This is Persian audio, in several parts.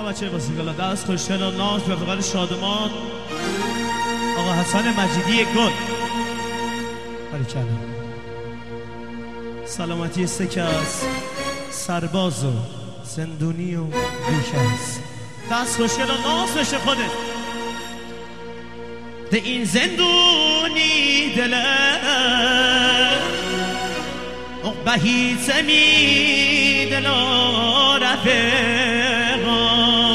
بچه بسیگلا دست خوشتن و ناز به فقر شادمان آقا حسن مجیدی گل بریکلا سلامتی سکس سرباز و زندونی و بیکس دست خوشتن و ناز بشه خودت ده این زندونی دله بهیت می دلا رفقا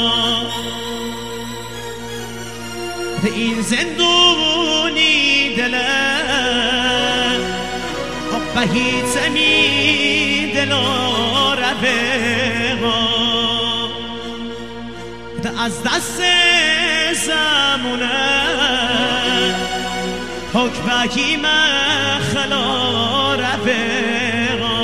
ده این زندونی دله بهیت می دلا رفقا ده از دست زمونه حکمکی مخلا رفقا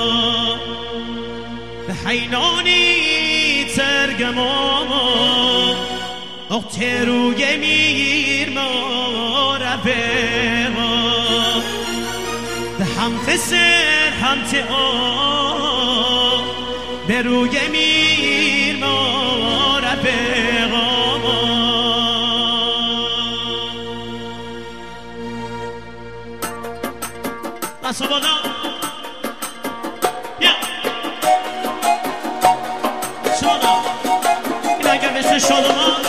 به حینانی ترگما اقت روی میر ما رفقا به همت سر همت آ به روی میر ما رفقا بسا بالا بیا شانا این اگر مثل شادمان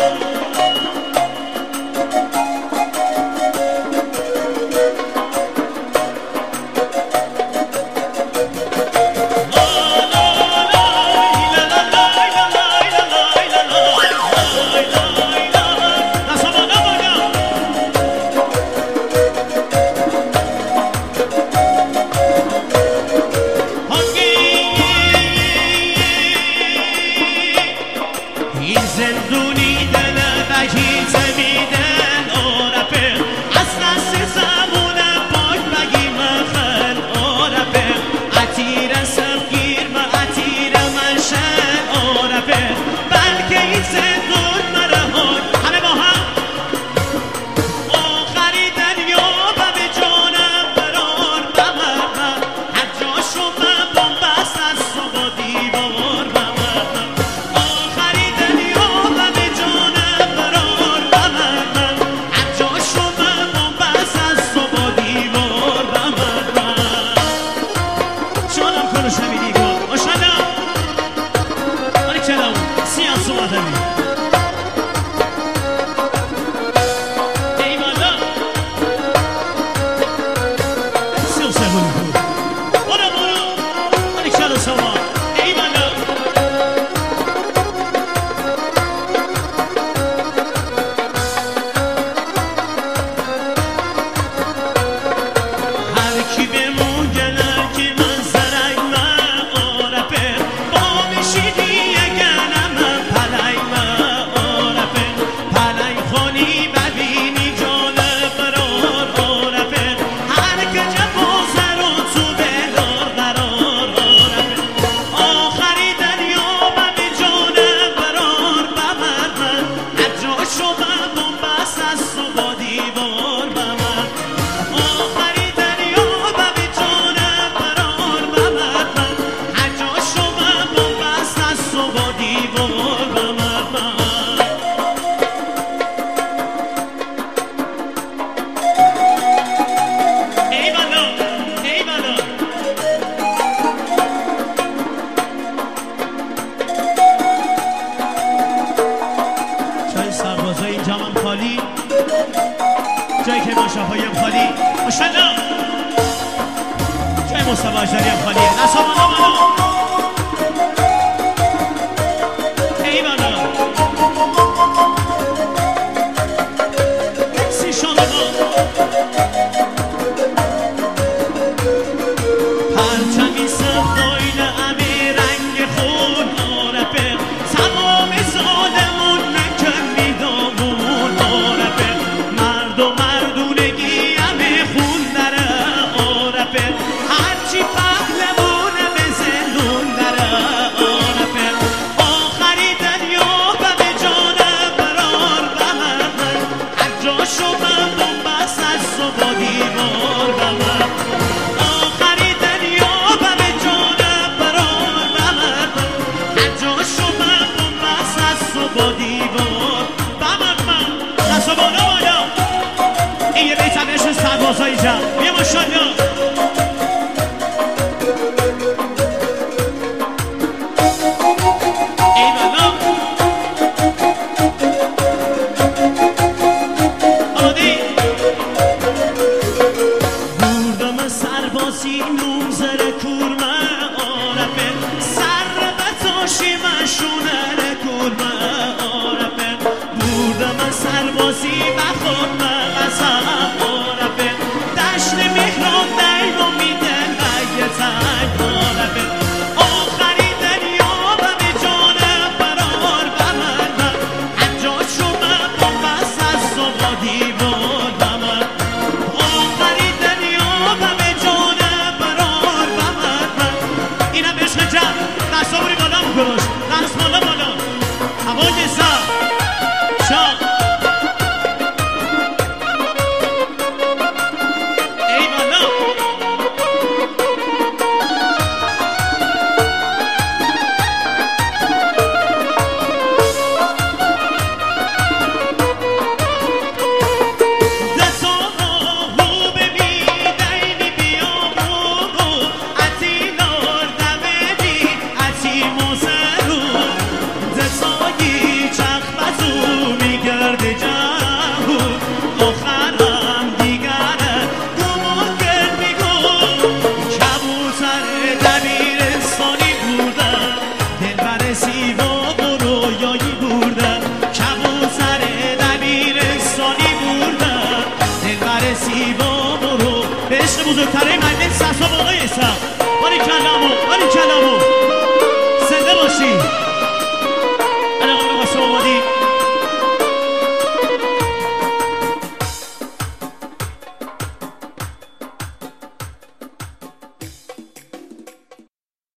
جایی که ماشاپایم خالی ماشالله جای مصطفی اجدری هم خالیه